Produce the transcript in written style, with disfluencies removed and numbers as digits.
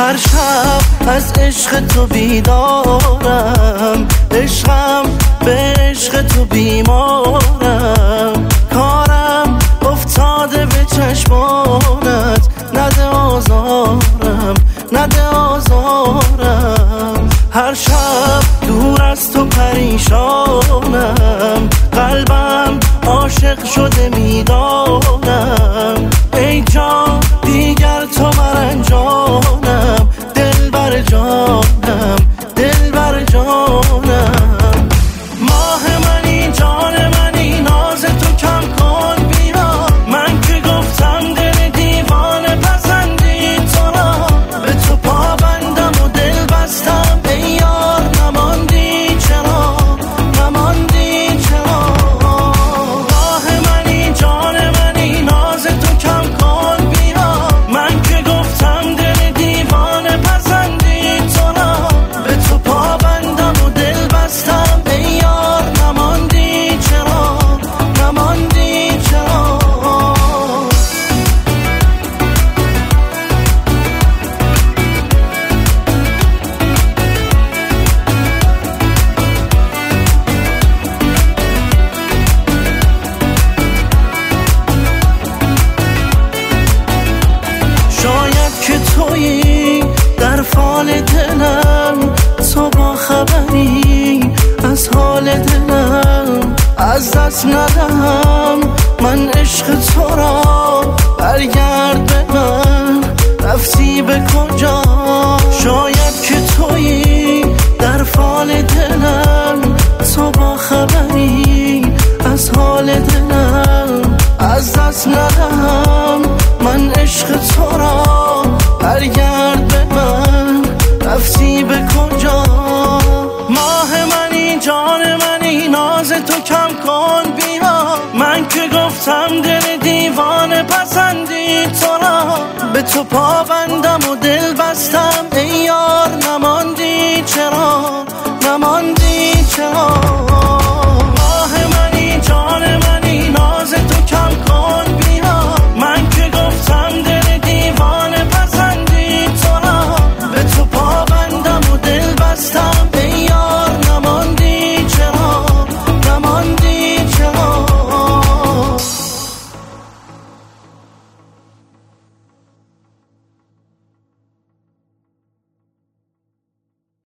هر شب از عشق تو بیدارم، عشقم به عشق تو بیمارم، کارم افتاده به چشمانت، نده آزارم نده آزارم. هر شب دور از تو پریشانم، قلبم عاشق شده میدانم، ای جان دیگر تو مرنجانم، دل بر جانم دل بر جانم. ماه منی جان منی ناز تو کم کن بیا، من که گفتم دل دیوانه پسندی تو را، به تو پابندم و دل بستم ای یار، نماندی چرا نماندی چرا. ماه منی جان منی ناز تو کم کن بیا، من که گفتم دل دیوانه پسندی تو را، به تو پابندم و دل بستم ای یار، نماندی چرا نماندی چرا. شاید که تویی در فال دلم، تو با خبری از حال دلم، از دست ندهم من عشق تو را، برگرد به من رفتی به کجا. شاید که تویی در فال دلم، تو با خبری از حال دلم، از دست ندهم من عشق تو را، برگرد به من رفتی به کجا. ماه منی جان منی ناز تو کم کن بیا، من که گفتم دل دیوانه پسندی تو را، به تو پابندم و دل بستم ای یار، نماندی چرا